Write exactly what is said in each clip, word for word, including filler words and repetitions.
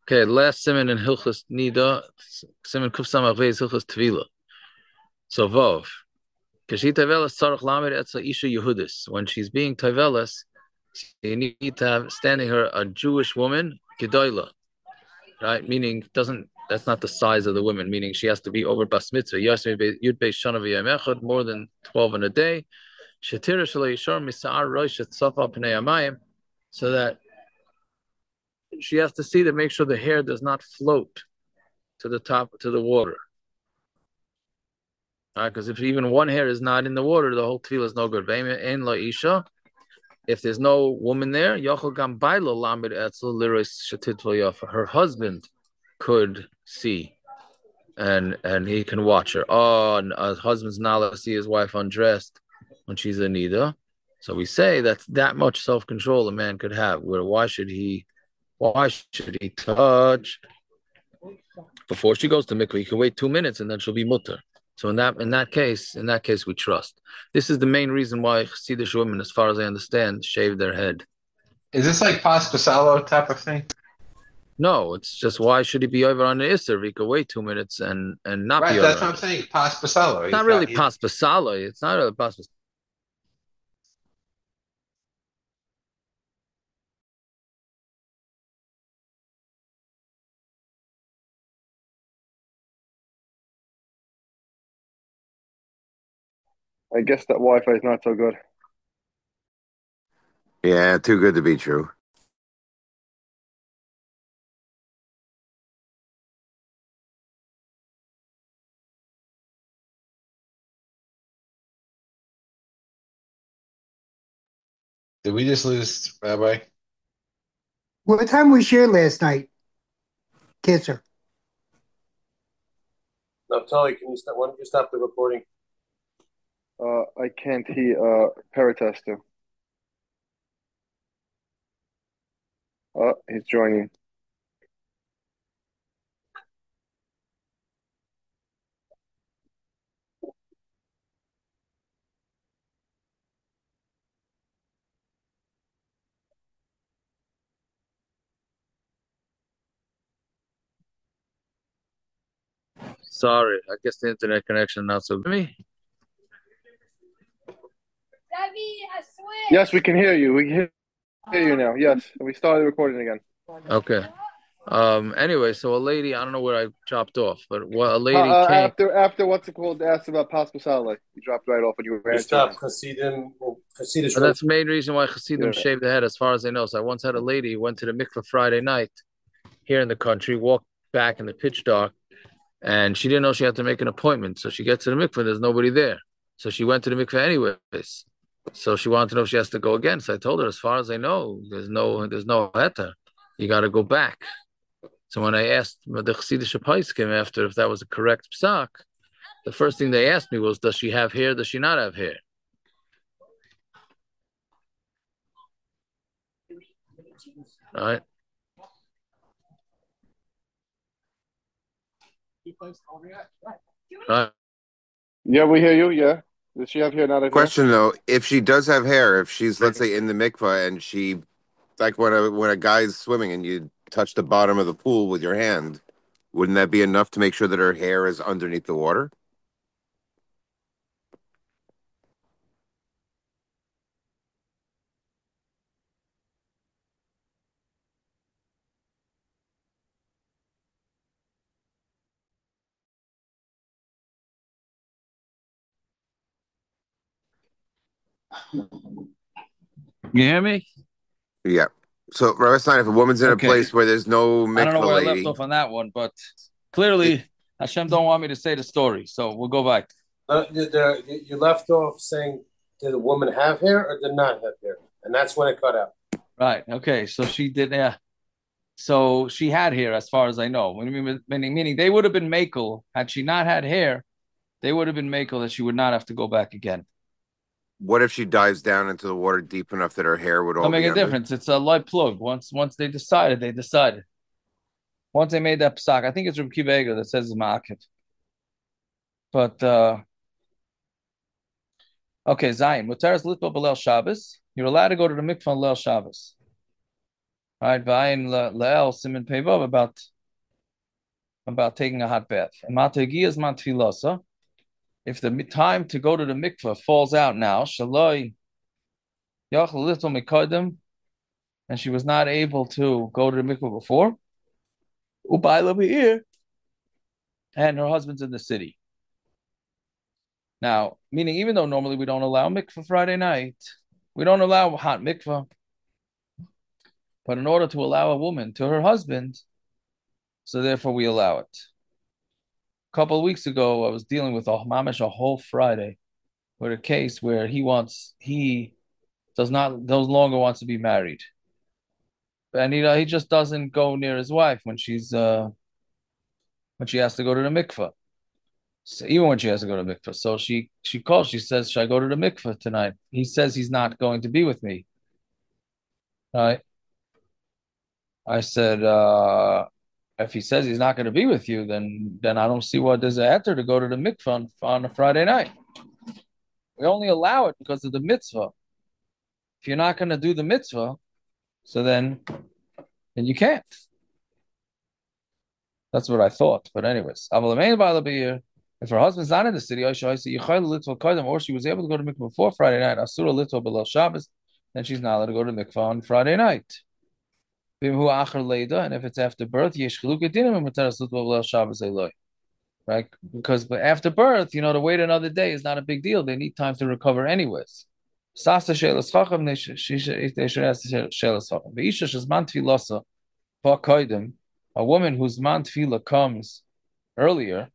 Okay, last siman in Hilchas Nida, siman Kuf Samach Vei is Hilchas Tvila. So Vov. Kashi Tavelas Tzarech Lamed Etza Isha Yehudis. When she's being Tavelas, you need to have standing her a Jewish woman, Gedoyla, right? Meaning doesn't that's not the size of the woman, meaning she has to be over bas mitzvah. Yasmi Yud Beis Shana V'Yam Echad, more than twelve in a day. Shetira Shalei Yishar Misa'ar Rosh Tzafa Pnei Amayim, so that she has to see to make sure the hair does not float to the top to the water. Because uh, if even one hair is not in the water, the whole tefillah is no good. If there's no woman there, her husband could see and and he can watch her. Oh, a husband's not allowed to see his wife undressed when she's a nida. So we say that's that much self-control a man could have. Where why should he why should he touch before she goes to mikveh? He can wait two minutes and then she'll be mutter. So in that in that case, in that case, we trust. This is the main reason why Chassidish women, as far as I understand, shave their head. Is this like Pas Pasalo type of thing? No, it's just why should he be over on the Isser? He could wait two minutes and and not Right, be over that's on what the I'm Isser. saying. Pas Pasalo. It's He's not really got he, pas pasala. It's not a pas. I guess that Wi-Fi is not so good. Yeah, too good to be true. did we just lose Rabbi? What time we shared last night, Kisser? No, Tully, can you stop? Why don't you stop the recording? Uh, I can't hear uh, Paratester. Oh, he's joining. Sorry, I guess the internet connection not so good. Me? Yes, we can hear you. We can hear hear you now. Yes, we started recording again. Okay. Um. Anyway, so a lady, I don't know where I chopped off, but what a Uh, lady uh, came. after after what's it called? Asked about Pas Pasala. You dropped right off and you were We answering him. stop Hasidim. Hasidish And women. that's the main reason why Hasidim Yeah. shave their head, as far as I know. So I once had a lady who went to the mikveh Friday night here in the country, walked back in the pitch dark, and she didn't know she had to make an appointment. So she gets to the mikveh, there's nobody there. So she went to the mikveh anyways. So she wanted to know if she has to go again. So I told her, as far as I know, there's no there's no heter. You got to go back. So when I asked the Chassidish Paiskim after if that was a correct psak, the first thing they asked me was, does she have hair? Does she not have hair? All right. All right. Yeah, we hear you. Yeah. Does she have hair? Not have hair? Question though, if she does have hair, if she's let's say in the mikvah and she like when a when a guy's swimming and you touch the bottom of the pool with your hand, wouldn't that be enough to make sure that her hair is underneath the water? You hear me? Yeah. So Rabbi Stein, if a woman's in a Okay. place where there's no I don't know mikvah where I left lady, off on that one, but it, clearly Hashem don't want me to say the story, so we'll go back. Uh, the, the, you left off saying, did the woman have hair or did not have hair? And that's when it cut out. Right. Okay. So she did. Yeah. So she had hair, as far as I know. Meaning, meaning, meaning they would have been makel had she not had hair. They would have been makel that she would not have to go back again. what if she dives down into the water deep enough that her hair would Don't all make be a under? difference. It's a light plug. Once, once they decided, they decided. Once they made that psak, I think it's from Kiva Eger that says ma'akid. But uh okay, Zion. Muteras litbo b'leil Shabbos. You're allowed to go to the mikvah on Leil Shabbos. All right, Vayin Leel Simon Pevav about about taking a hot bath. And Matagiyas Matfilasa. If the time to go to the mikveh falls out now, Shaloi Yachal Little Mikodim, and she was not able to go to the mikveh before, Ubayla Be'ir, and her husband's in the city. Now, meaning even though normally we don't allow mikveh Friday night, we don't allow hot mikveh, but in order to allow a woman to her husband, so therefore we allow it. A couple of weeks ago, I was dealing with a mamish a whole Friday with a case where he wants he does not no longer wants to be married, and he he just doesn't go near his wife when she's uh when she has to go to the mikveh. So even when she has to go to the mikveh, so she she calls. She says, "Should I go to the mikveh tonight?" He says he's not going to be with me. Right? I said, uh, if he says he's not going to be with you, then then I don't see what there's a heter to go to the mikveh on, on a Friday night. We only allow it because of the mitzvah. If you're not going to do the mitzvah, so then then you can't. That's what I thought. But anyways, if her husband's not in the city, or she was able to go to mikveh before Friday night, asura little below Shabbos, then she's not allowed to go to mikveh on Friday night. And if it's after birth, right? Because after birth, you know, to wait another day is not a big deal. They need time to recover anyways. They should ask a woman whose man tefillah comes earlier,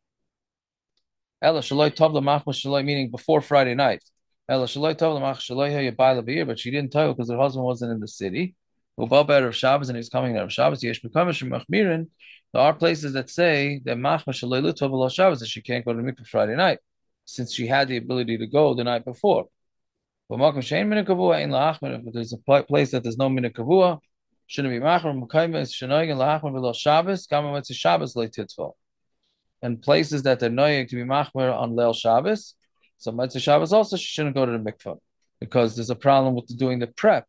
meaning before Friday night. But she didn't tell because her husband wasn't in the city. Of Shabbos and he's coming out of Shabbos. There are places that say that that she can't go to mikveh Friday night, since she had the ability to go the night before. But there's a place that there's no minute kavua, shouldn't be machmer Shabbos. Shabbos leititful. And places that they're noying to be machmer on Leil Shabbos, so Motzei Shabbos also she shouldn't go to the mikveh because there's a problem with doing the prep.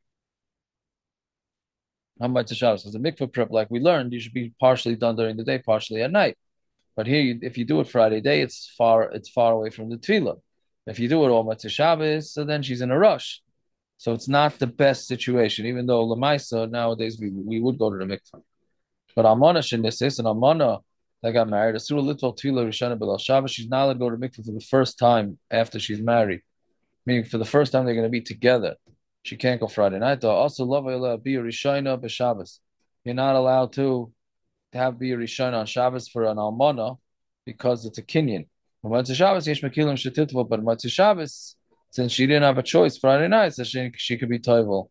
On Motzei Shabbos, because the mikveh prep, like we learned, you should be partially done during the day, partially at night. But here, you, if you do it Friday day, it's far it's far away from the tefillah. If you do it all Motzei Shabbos, so then she's in a rush. So it's not the best situation, even though Lamaisa nowadays we, we would go to the mikveh. But Almana Shenisis and Almana that got married, Asura Little Tefillah Rishana B'Lal Shabbos, she's not allowed to go to mikveh for the first time after she's married. Meaning for the first time they're going to be together. She can't go Friday night. Though. Also, love be a Rishana b'Shabbos. You're not allowed to, to have be a Rishana on Shabbos for an Almana because it's a Kinyan. But Motzei Shabbos, since she didn't have a choice Friday night, so she, she could be toivel.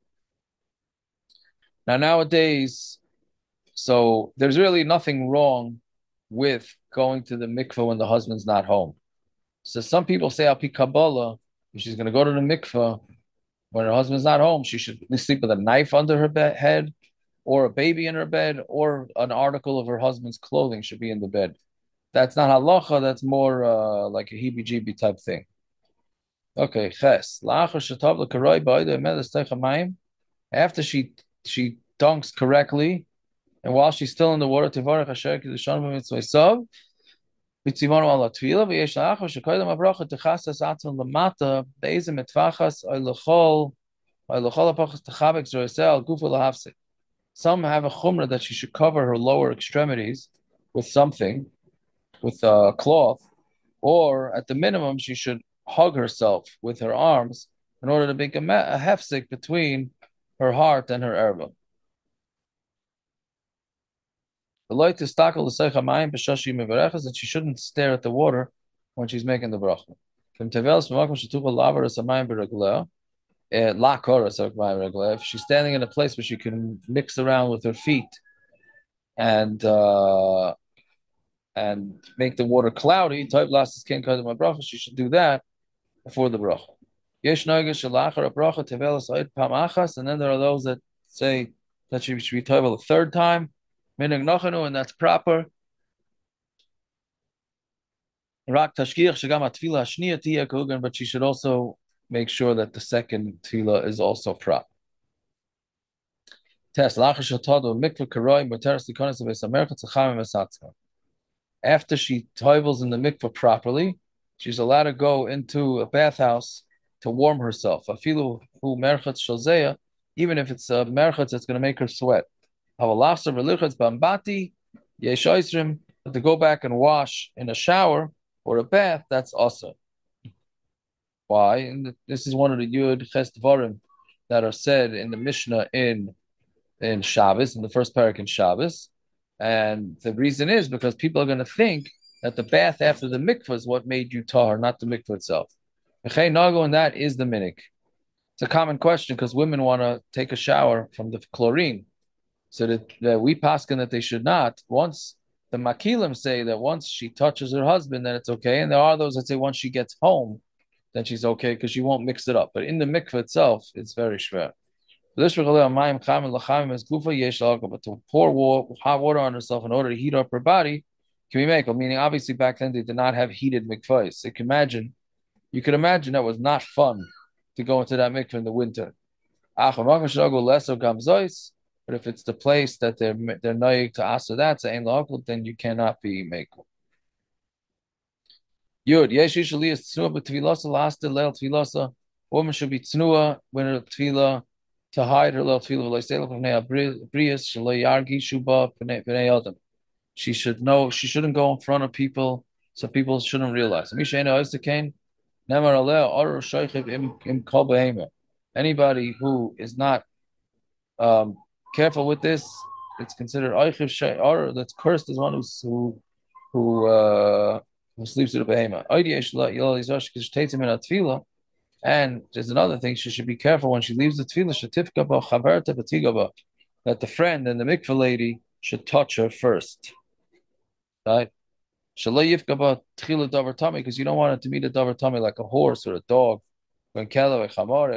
Now nowadays, so there's really nothing wrong with going to the mikveh when the husband's not home. So some people say Al Pi Kabbalah, if she's going to go to the mikveh when her husband's not home, she should sleep with a knife under her bed, head, or a baby in her bed, or an article of her husband's clothing should be in the bed. That's not halacha. That's more uh, like a heebie-jeebie type thing. Okay, ches. After she she dunks correctly, and while she's still in the water, tivarech asher kiddushan b'mitzvah b'tzivonu ala tefillah v'yesh la'achar shekoydem habracha techasas atzon lamata be'ezem etfachas oy lechol oy lechol apachas techabek zoyaseh al gufa lahafsek. Some have a chumrah that she should cover her lower extremities with something, with a cloth, or at the minimum she should hug herself with her arms in order to make a, a hefsek between her heart and her erba. That she shouldn't stare at the water when she's making the bracha. If she's standing in a place where she can mix around with her feet and uh, and make the water cloudy, she should do that before the bracha. And then there are those that say that she should be toivel a third time, and that's proper. But she should also make sure that the second tefillah is also proper. Test. After she tovels in the mikvah properly, she's allowed to go into a bathhouse to warm herself. Afilu hu merchatz shozeya, even if it's a merchatz that's going to make her sweat. Havalafsa relichatz bambati yesh oisrim, but to go back and wash in a shower or a bath, that's also. Why? And this is one of the Yud Ches Dvarim that are said in the Mishnah in in Shabbos, in the first parak in Shabbos. And the reason is because people are going to think that the bath after the mikvah is what made you tahar, not the mikvah itself. Echei nago, and that is the minik. It's a common question because women want to take a shower from the chlorine. So that, that we paskin that they should not. Once the makilim say that once she touches her husband, then it's okay. And there are those that say once she gets home, then she's okay because she won't mix it up. But in the mikvah itself, it's very shver. But to pour war, hot water on herself in order to heat up her body can be make. Meaning, obviously, back then they did not have heated mikvahs. So you can imagine, you can imagine that was not fun to go into that mikvah in the winter. But if it's the place that they're they're noyig to asa that, then you cannot be makel. Yud, yesh usually is tznuah b'tvilasa last leil tvilasa. Woman should be tznuah when her tvila to hide her leil tvila v'loisela v'nei abrius shelo yargi shuba v'nei adam. She should know. She shouldn't go in front of people, so people shouldn't realize. Misha ena oisakain nemar aleh or shoychiv im im kol behemer. Anybody who is not um, careful with this, it's considered oichiv shay or that's cursed as one who's, who who uh, who sleeps with a behema. And there's another thing, she should be careful when she leaves the tefillah, that the friend and the mikveh lady should touch her first. Right? Because you don't want it to meet a davar tummy like a horse or a dog. Or you don't want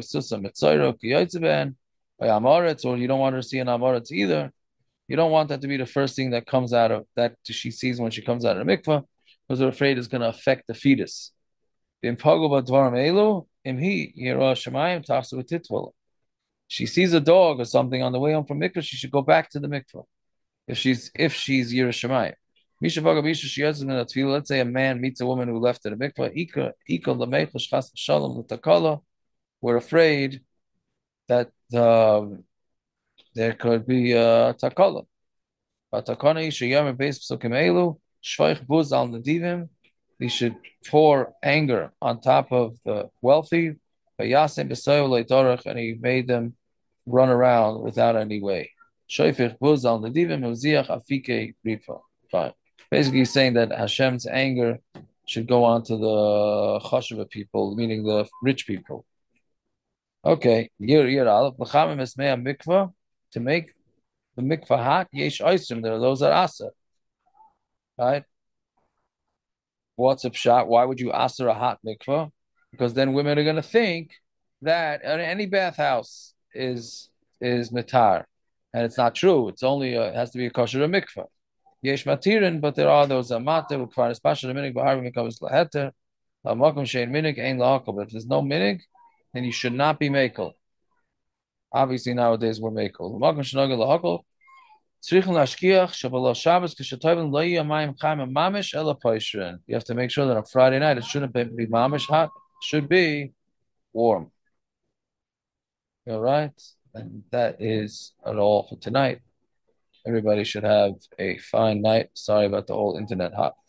her to see an amoritz either. You don't want that to be the first thing that comes out of that she sees when she comes out of the mikvah, because they're afraid it's going to affect the fetus. She sees a dog or something on the way home from mikvah, she should go back to the mikvah. If she's if she's Yirah Shemayim. Let's say a man meets a woman who left at a mikvah. We're afraid that uh, there could be a takala. He should pour anger on top of the wealthy, and he made them run around without any way. Fine. Basically, he's saying that Hashem's anger should go on to the chashuva people, meaning the rich people. Okay, year year aleph l'chamim esmei mikvah, to make the mikvah hot. Yesh oisrim, there are those that asa. Right? What's a pshat? Why would you asa a hot mikvah? Because then women are going to think that any bathhouse is is mitar, and it's not true. It's only a, it has to be a kosher mikvah. Yesh matirin, but there are those amata who kvar especially minig b'har mikvah is laheter. Lamakom shein minig ain lahakol. But if there's no minig, then you should not be makel. Obviously, nowadays we're makel. Lamakom shenogel lahakol. You have to make sure that on Friday night it shouldn't be mamish hot, it should be warm. All right, and that is all for tonight. Everybody should have a fine night. Sorry about the whole internet hot.